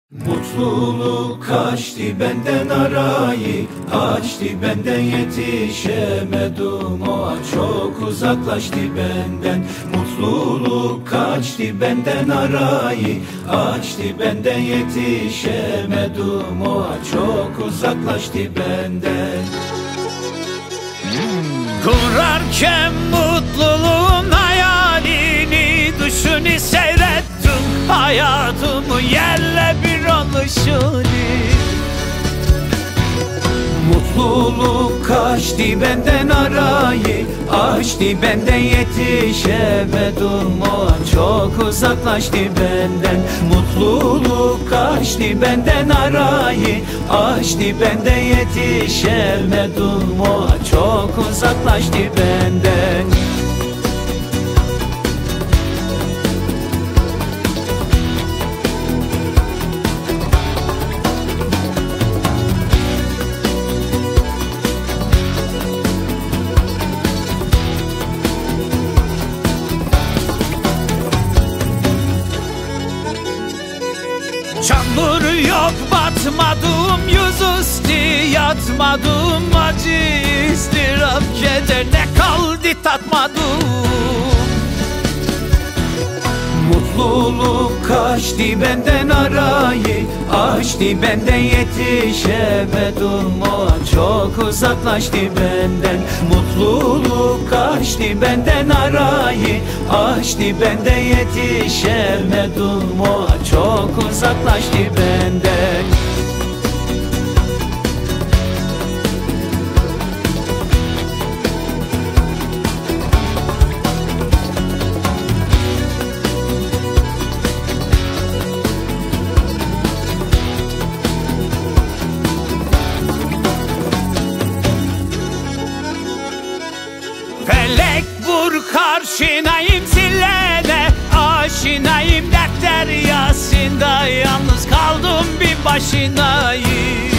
Mutluluk kaçtı benden arayı, açtı benden yetişemedim. O an çok uzaklaştı benden. Mutluluk kaçtı benden arayı, açtı benden yetişemedim. O an çok uzaklaştı benden. Kurarken mutluluğun hayalini, düşünü seyrettim, hayatımı yerle bir oluşunu. Mutluluk kaçtı benden arayı, açtı benden yetişemedim. O an çok uzaklaştı benden. Mutluluk kaçtı benden arayı, açtı benden yetişemedim. O an çok uzaklaştı benden. Çamur yok, batmadım, yüzüstü yatmadım. Acı, ıstırap, keder ne kaldı tatmadım. Mutluluk kaçtı benden arayı, açtı benden yetişemedim. O an çok uzaklaştı benden. Mutluluk kaçtı benden arayı, açtı benden yetişemedim. O an çok uzaklaştı benden. Felek vur karşınayım zillene, aşinayım dert deryasında, yalnız kaldım bir başınayım.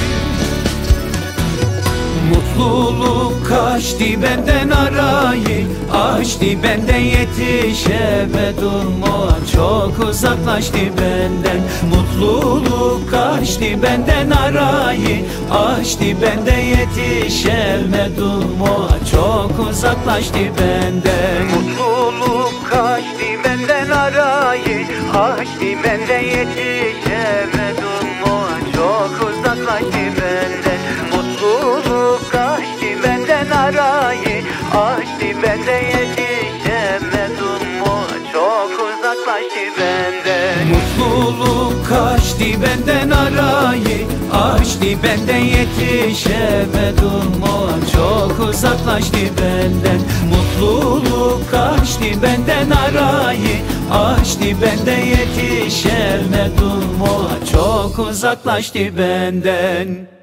Mutluluk kaçtı benden arayı, açtı benden yetişemedim. O an çok uzaklaştı benden. Mutluluk kaçtı benden arayı, açtı benden yetişemedim. O an çok uzaklaştı benden. Mutluluk kaçtı benden arayı, açtı benden yetişemedim. O an çok uzaklaştı benden. Mutluluk kaçtı benden arayı, açtı benden yetişemedim. O an çok uzaklaştı benden. Mutluluk kaçtı benden arayı, açtı benden yetişemedim. O an çok uzaklaştı benden. Mutluluk kaçtı benden arayı, açtı benden yetişemedim. O an çok uzaklaştı benden.